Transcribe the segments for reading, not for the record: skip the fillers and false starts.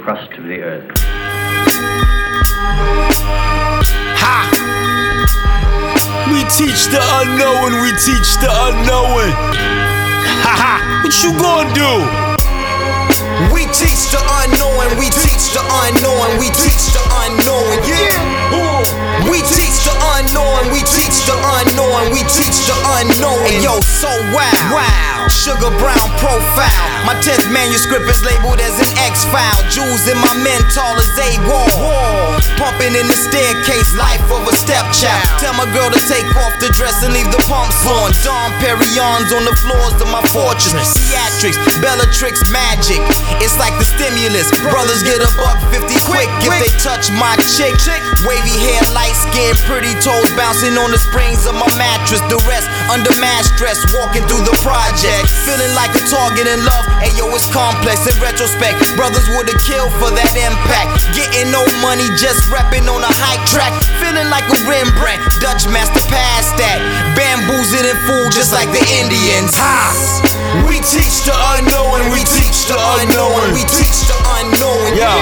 crust of the earth. Ha! We teach the unknown, we teach the unknowing. Ha ha! What you gonna do? We teach the unknowing, we teach the unknowing, we teach the unknowing, yeah. We teach the unknowing, we teach the unknowing, we teach the unknowing. Hey, yo, so wow, Sugar Brown profile. My 10th manuscript is labeled as an X-file. Jewels in my mental is A-wall. Pumping in the staircase, life of a stepchild. Tell my girl to take off the dress and leave the pumps on. Dom Perignons on the floors of my fortress. Theatrics, Bellatrix, magic. It's like the stimulus. Brothers get $1.50 quick if they touch my chick. Wavy hair, light skin, pretty toes bouncing on the springs of my mattress. The rest under mad stress, walking through the project. Feeling like a target in love. Ayo, it's complex. In retrospect, brothers would've killed for that impact. Getting no money, just repping on a hype track. Feeling like a Rembrandt, Dutch master past that. Bamboozled and fooled just like the Indians. Ha! We teach the unknowing, we teach the unknowing, we teach the unknowing. Yeah.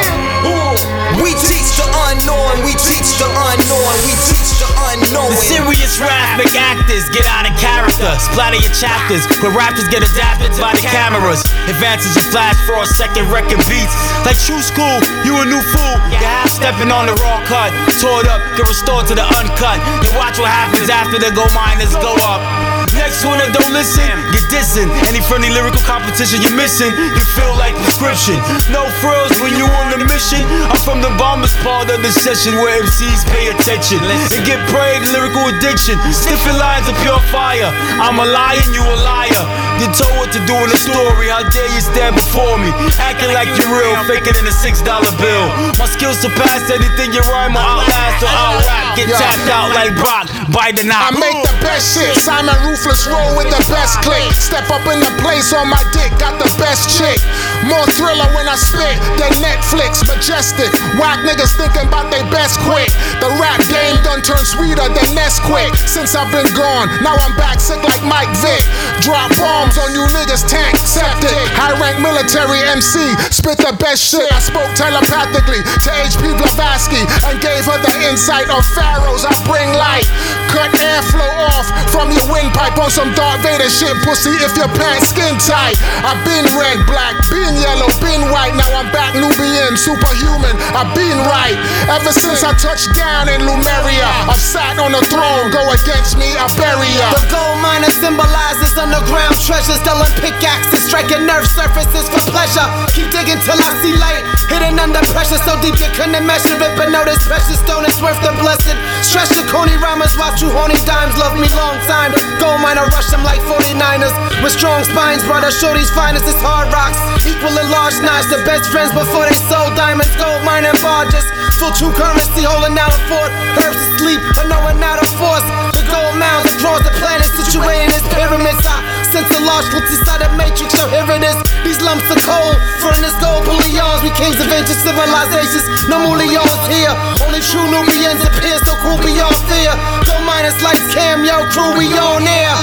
We teach the unknowing, we teach the unknowing, we teach the unknowing. The serious rhythmic actors get out of character. Splatter your chapters, where rappers get adapted by the cameras. Advances your flash for a second record beats. Like true school, you a new fool. You're half stepping on the raw cut. Tore it up, get restored to the uncut. You watch what happens after the gold miners go up. Next one that don't listen, get dissing. Any friendly lyrical competition you're missing, you feel like prescription. No frills when you on the mission. I'm from the bombers part of the session where MCs pay attention and get prayed lyrical addiction. Stiffing lines of pure fire. I'm a liar, you a liar. You told what to do in the story. How dare you stand before me, acting like you're real, faking in a $6 bill. My skills surpass anything you rhyme or outlast or out-rap. Get tapped out like Brock by the knock. I make the best shit. Simon Ruthless roll with the best click. Step up in the place on my dick, got the best chick. More thriller when I spit than Netflix. Majestic, whack niggas thinking about they best quick. The rap game done turned sweeter than Nesquik. Since I've been gone, now I'm back sick like Mike Vick. Drop bombs on you niggas, tank septic. High rank military MC, spit the best shit. I spoke telepathically to HP Blavatsky and gave her the insight of pharaohs. I bring light, cut airflow off from your windpipe on some Darth Vader shit, pussy, if your pants skin tight. I've been red, black, been yellow, been white. Now I'm back Nubian, superhuman, I've been right. Ever since I touched down in Lumeria, I've sat on the throne, go against me, I bury ya. The gold miner symbolizes underground treasures. Dulling pickaxes, striking nerve surfaces for pleasure. Keep digging till I see light, hidden under pressure. So deep you couldn't measure it, but know this precious stone is worth the blessed. Stretch the Coney rhymers, watch you horny dimes. Love me long time, gold miner rush them like 49ers. With strong spines, brother, shorty's finest is hard rocks. Equal and large knives, the best friends before they sold diamonds. Gold mining barges, full true currency, holding out a fort. Herbs asleep, but knowing not a force. The gold mounds across the planet, situated as pyramids. I sense a large multi-sided matrix, yo, here it is. These lumps of coal, for in this gold bullions. We kings of ancient civilizations, no Mulions here. Only true Nubians appear, so cool beyond fear. Gold miners, lights, cam, yo, crew, we on air.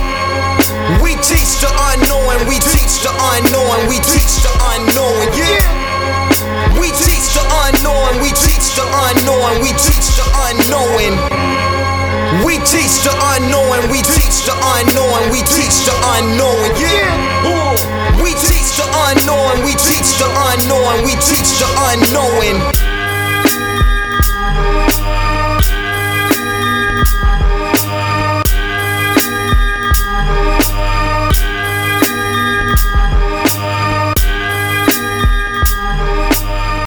We teach the unknowing, we teach the unknowing, we teach the unknowing, yeah. We teach the unknowing, we teach the unknowing, we teach the unknowing. We teach the unknowing, we teach the unknowing, we teach the unknowing, yeah. We teach the unknowing, we teach the unknowing, we teach the unknowing.